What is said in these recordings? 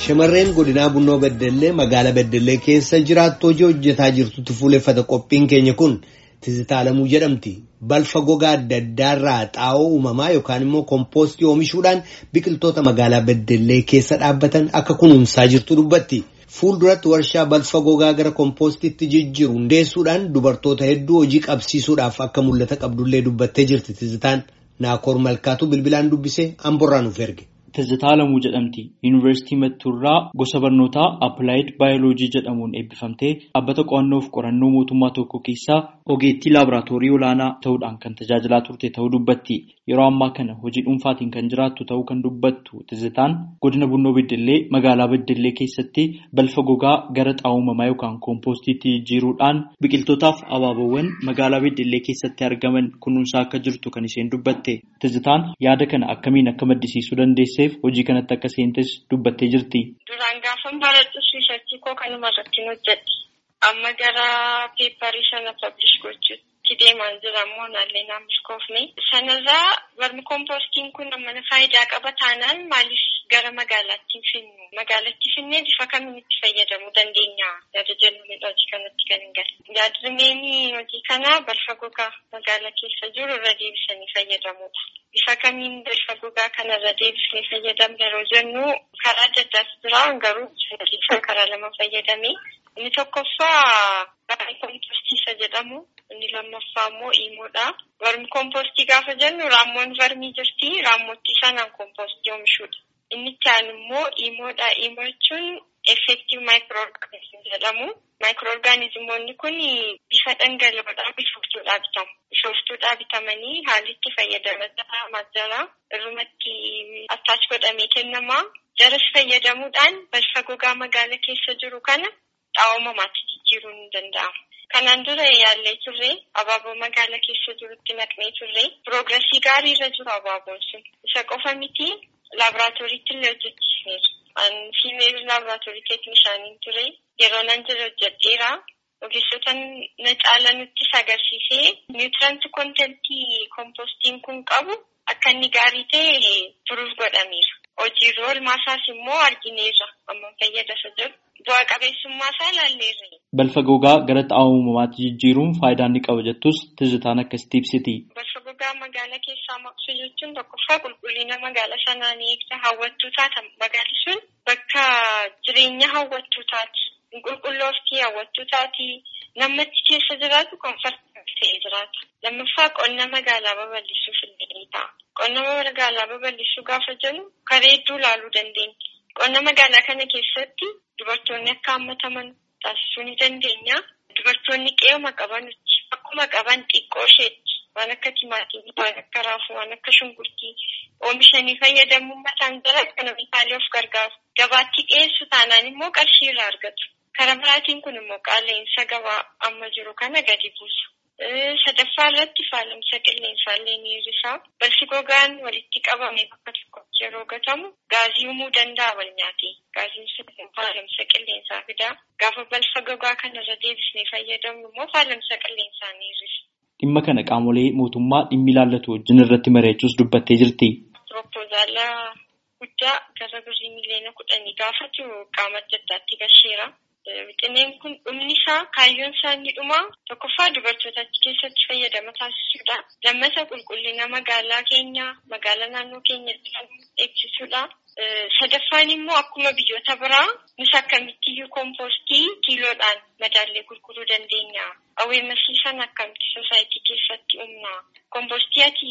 Shamarreen godinaa Bunnoo Beddellee magaalaa Beddellee keessa jiraattu hojii hojjetaa jirtutti fuuleffata qophiin keenya kun Tizitaa Alamuu jedhamti. Balfa gogaa adda addaarraa xaa'oo uumamaa yookaan immoo kompoostii oomishuudhaan biqiltoota magaalaa Beddellee keessa dhaabbatan akka kunuunsaa jirtu dubbatti. Fuulduratti warshaa balfa gogaa gara kompoostiitti jijjiiru hundeessuudhaan dubartoota hedduu hojii qabsiisuudhaaf akka mul'ata qabdullee dubbattee jirti. Tizitaan Naakoor Malkaatu bilbilaan dubbisee Amborraa nuuf erge. Tizitaa Alamuu jedhamti. Yuunivarsiitii Mattuurraa gosa barnootaa Applied Biology jedhamuun eebbifamtee dhaabbata qo'annoo fi qorannoo mootummaa tokko keessaa ogeettii laaboraatoorii olaanaa ta'uudhaan kan tajaajilaa turte ta'uu dubbatti. Yeroo ammaa kana hojii dhuunfaatiin kan jiraattu ta'uu kan dubbattu Tizitaan godina Bunnoo Beddellee magaalaa Beddellee keessatti balfa gogaa gara xaa'oo uumamaa yookaan kompoostiitti jijjiiruudhaan biqiltootaaf abaaboowwan magaalaa Beddellee keessatti argaman kunuunsaa akka jirtu kan isheen dubbatte. Tizitaan yaada kana akkamiin akka maddisiisuu dandeesseef hojii kanatti akka seentes dubbattee jirti. Duraan gaafan baradhu riisarchii koo kanuma irratti hojjedhe. Amma gara peeparii sana pablish gochuutti deemaan jira immoo naallee naamus koofne. Sanarraa warmi kompoostiin kun amma faayidaa qaba taanaan maaliif gara magaalaatti finnu? Magaalaatti finnee bifa kamiin itti fayyadamuu dandeenya? Yaada jennuun hojii kanatti kan hin galle. Yaadrimeen hojii kanaa balfa gogaa magaalaa keessa jiru irra deebisanii fayyadamuudha. Bifa kamiin balfa gogaa kanarra deebisnee fayyadamna yeroo jennu karaa adda addaas jira garuu karaa lama fayyadamee. Inni tokkoffaa warmi kompoostii jedhamu, inni lammaffaa immoo iimoodha. Warmi kompoostii gaafa jennu raammoon varmii jirti, raammootti sanaan kompoostii oomishuudha. Inni itti aanu immoo iimoodha. Iimoo jechuun effective microorganism jedhamu. Microorganismoonni kun bifa dhangala'oodhaan bishooftuudhaa bitamu. Bishooftuudhaa bitamanii haalli itti fayyadamaa majjala irrumatti attach godhamee kennama. Jaras fayyadamuudhaan balfa gogaa magaalaa keessa jiru kana xaa'oo uumamaatti jijjiiruun ni danda'ama. Kanaan dura yaallee turre abaaboo magaalaa keessa jirutti naqnee turre piroogresii gaarii irra jiru abaaboon sun. Isa qofa miti laaboraatooriitti illee hojjechiisneeru. Fiimeeri laaboraatoorii teeknishaaniin ture yeroo nan jira hojjedheera. Ogeessota na caala nutti agarsiisee niwutiranti kontentii kompoostiin kun qabu akka inni gaarii ta'e turuuf godhameera. Hojiirra oolmaasaas immoo argineerra amma fayyadasa jiru. Bu'aa qabeessummaa isaa ilaalleerra. Balfa gogaa gara xaa'oo uumamaatti jijjiiruun faayidaa inni qaba jettus Tizitaan akkasitti ibsiti. Balfa gogaa magaalaa keessaa maqsu jechuun tokkoffaa qulqullina magaalaa sanaa ni eegda. Hawwattuu taata magaalli sun bakka jireenya hawwattuu taati. Qulqullooftii hawwattuu taati. Namatti keessa jiraatu komfortii ta'ee jiraata. Lammaffaa qonna magaalaa babal'isuuf illee ta'a. Qonna magaalaa babal'isuu gaafa jennu karaa hedduu ilaaluu dandeenya. Qonna magaalaa kana keessatti dubartoonni akka hammataman taasisuu ni dandeenya. Dubartoonni qe'uma qaban akkuma qaban xiqqoo isheetti waan akka timaatimii, waan akka raafuu, waan akka shunkurtii oomishanii fayyadamuun mataan jala ekonomikaalii of gargaaru. Gabaatti dhiyeessu taanaan immoo qarshii irraa argatu. Karaa biraatiin kun immoo qaala'insa gabaa amma jiru kana gadi buusa. Sadaffaa irratti faalamsa qilleensaa illee ni hir'isa. Balfi gogaan walitti qabame bakka tokkotti yeroo gatamu gaazii uumuu danda'a wal nyaatee. Gaaziin sun faalamsa qilleensaa fida. Gaafa balfa gogaa kanarra deebisnee fayyadamnu immoo faalamsa qilleensaa ni hir'isa. Dhimma kana qaamolee mootummaa dhimmi ilaallatu wajjin irratti mari'achuus dubbattee jirti. Piroopozaala guddaa gara birrii miliyoona 10 gaafatu qaama adda addaatti gasheera. Wixineen kun dhumni isaa kaayyoon isaa inni dhumaa tokkoffaa dubartoota achi keessatti fayyadama taasisuudha. Lammata qulqullina magaalaa keenya, magaalaa naannoo keenyatti eegsisuudha. Sadaffaan immoo akkuma biyyoota biraa nus akkamittiyyuu kompoostii kiiloodhaan madaallee gurguruu dandeenya. Aweemasiisan akkamitti soosaayitii keessatti humna. Kompoostii ati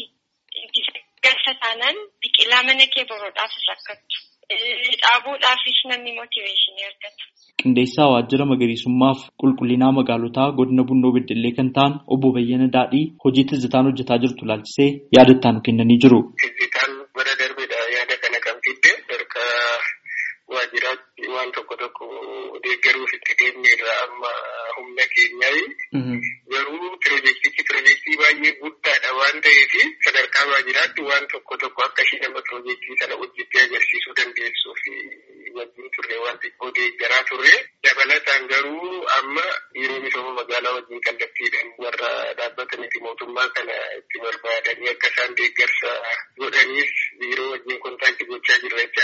gasa taanaan biqilaa mana kee boroodhaafis akkattu. Dhaabuudhaafis namni mootiveeshinii argata. Qindeessaa waajjira magariisummaaf qulqullinaa magaalotaa godina Bunnoo Beddellee kan ta'an obbo Bayyana Daadhii hojii Tizitaan hojjetaa jirtu ilaalchisee yaada itti aanu kennanii jiru. Tizitaan bara darbeedha yaada kana kan fidde erga waajjiraatti waan tokko deeggaruuf itti deemneerra amma humna keenyaa garuu piroojeektii baay'ee guddaadha waan ta'eef sadarkaa waajjiraatti waan tokko akka ishee nama piroojeektii sana hojjettee agarsiisuu dandeessuuf wajjin turre waan xiqqoo deeggaraa turre dabalataan garuu amma yeroo misooma magaalaa wajjin kallattiidhaan warra dhaabbataniif mootummaa kana itti barbaadanii akka isaan deeggarsa godhaniif biiroo wajjin kontaaktii gochaa jirra jechaadha.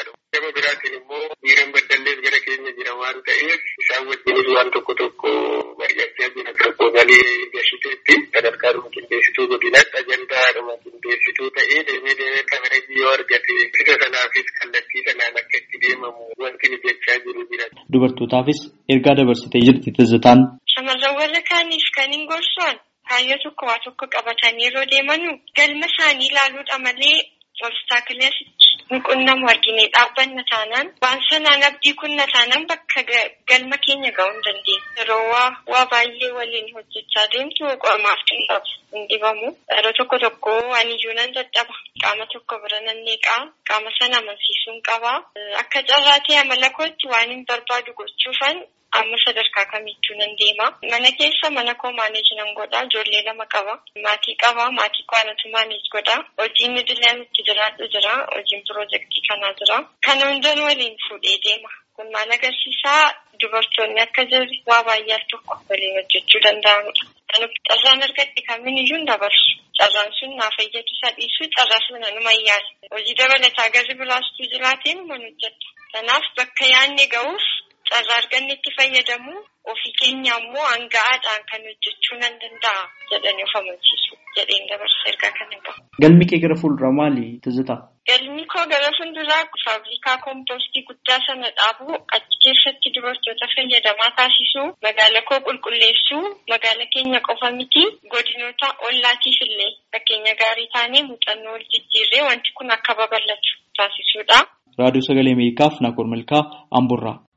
gama biraatiin immoo biiran baddallees gara keenya jira waan ta'eef isaan wajjinis waan tokko mari'achaa jira. Proposaalii gashiteetti sadarkaadhuma qindeessituu godinaatti ajandaadhuma qindeessituu ta'ee deemee kabarajii yoo argate fida sanaafis kallattii sanaan akka itti deemamu wanti jechaa jiru jira. Dubartootaafis ergaa dabarsitee jirti Tizitaan. Shamarran warra kaaniif kan hin gorsoon kaayyoo tokko waa tokko qabatanii yeroo deemanu galma isaanii ilaaluudha malee obstaakileesitti hin qunnamu argine dhaabbanna taanaan waan sanaan abdii kunna taanaan bakka galma keenya ga'uu hin dandeenye. Yeroo waa baay'ee waliin hojjechaa deemtu qormaaf hin dhibamu. Yeroo tokko ani iyyuu nan dadhaba. Qaama tokko bira nan neeqaa. Qaama sana amansiisuun qabaa. Akka carraatee amala kootti waan hin barbaadu gochuufan amma sadarkaa kamittuu nan deema. Mana keessa mana koo maaneej nan godha. Ijoollee 2 qaba. Maatii qaba. Maatii koo anatu maaneej godha. Hojiin idileen itti jiraadhu jira. Hojiin piroojeektii kanaa jira. Kana hundan waliin fuudhee deema. Kun maal agarsiisaa dubartoonni akka jirri waa baay'ee tokko waliin hojjechuu danda'amudha. Carraan argadhe kamiiniyyuu hin dabarsu. Carraan sun naa fayyadu isa dhiisu carraa sana numa yaala. Hojii dabalataa garri biraastuu jiraatee numa hojjeta. Kanaaf bakka yaadne ga'uuf carraa arganne itti fayyadamu ofii keenya immoo hanga'aadhaan kan hojjechuu nan danda'a jedhanii of amansiisu jedheen dabarsa ergaa kana qabu. Galmi kee gara fuulduraa maali Tizitaa? Galmi koo gara fuulduraa faabrikaa kompoostii guddaa sana dhaabu achi keessatti dubartoota fayyadamaa taasisuu magaalaa koo qulqulleessuu magaalaa keenya qofa miti godinoota ollaatiif illee fakkeenya gaarii taanee muuxannoo wal jijjiirree wanti kun akka babal'atu taasisuudha. Raadiyoo Sagalee Ameerikaaf Naakoor Malkaa Amburraa.